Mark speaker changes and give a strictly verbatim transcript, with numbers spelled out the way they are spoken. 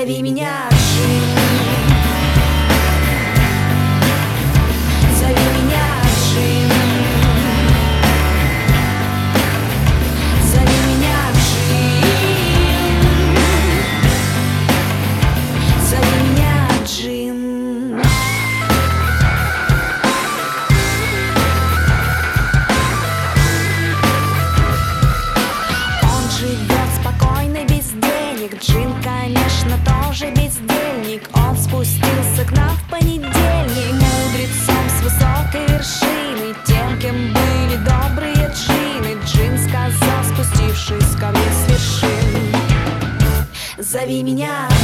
Speaker 1: Зови меня Джин. Зови меня Джин. Зови меня Джин. Зови меня Джин. Он живет спокойно без денег. Джин, конечно, тоже бездельник. Он спустился к нам в понедельник, мудрецом с высокой вершины, тем, кем были добрые джины. Джин сказал, спустившись ко мне с вершин: зови меня.